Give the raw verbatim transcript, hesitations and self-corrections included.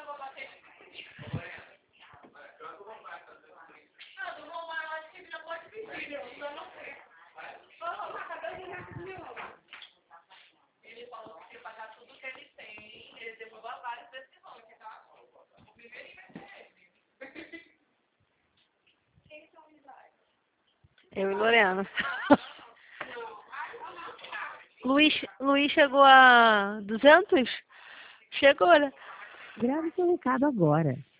Ele falou que ia pagar tudo que ele tem, ele devolveu vários desse ranking, tá? O primeirinho vai ser ele. Quem são os dois? Eu e Lorena. Luiz, Luiz chegou a duzentos? Chegou, né? Grave seu recado agora.